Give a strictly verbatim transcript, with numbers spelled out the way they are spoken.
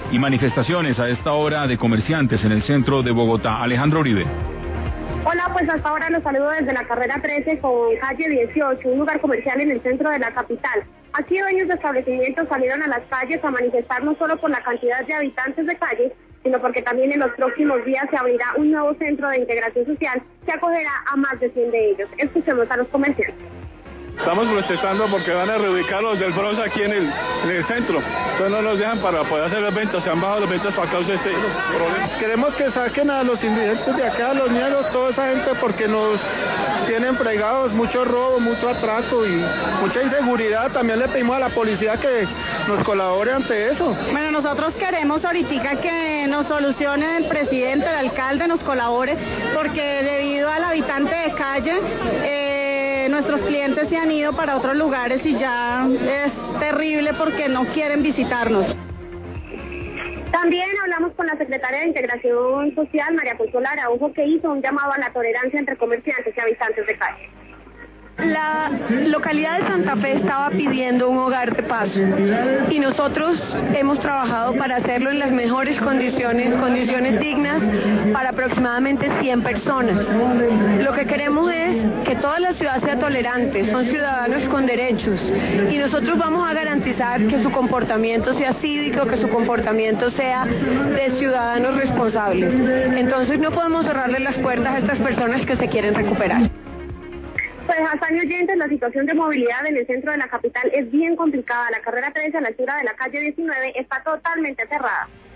y manifestaciones a esta hora de comerciantes en el centro de Bogotá. Alejandro Uribe. Hola, pues hasta ahora los saludo desde la carrera trece con calle dieciocho, un lugar comercial en el centro de la capital. Aquí dueños de establecimientos salieron a las calles a manifestar no solo por la cantidad de habitantes de calles, sino porque también en los próximos días se abrirá un nuevo centro de integración social que acogerá a más de cien de ellos. Escuchemos a los comerciantes. Estamos protestando porque van a reubicar los del Bronx aquí en el, en el centro. Entonces no nos dejan para poder hacer las ventas. Se han bajado las ventas para causa de este problema. Queremos que saquen a los indigentes de acá, a los negros, toda esa gente, porque nos tienen fregados, mucho robo, mucho atraco y mucha inseguridad. También le pedimos a la policía que nos colabore ante eso. Bueno, nosotros queremos ahorita que nos solucione el presidente, el alcalde, nos colabore, porque debido al habitante de calle, eh, nuestros clientes se han ido para otros lugares y ya es terrible porque no quieren visitarnos. También hablamos con la secretaria de Integración Social, María Consuelo Araujo, que hizo un llamado a la tolerancia entre comerciantes y habitantes de calle. La localidad de Santa Fe estaba pidiendo un hogar de paz y nosotros hemos trabajado para hacerlo en las mejores condiciones, condiciones dignas para aproximadamente cien personas. Lo que queremos es que toda la ciudad sea tolerante, son ciudadanos con derechos y nosotros vamos a garantizar que su comportamiento sea cívico, que su comportamiento sea de ciudadanos responsables. Entonces no podemos cerrarle las puertas a estas personas que se quieren recuperar. Pues Hassan y oyentes, la situación de movilidad en el centro de la capital es bien complicada. La carrera trece a la altura de la calle diecinueve está totalmente cerrada.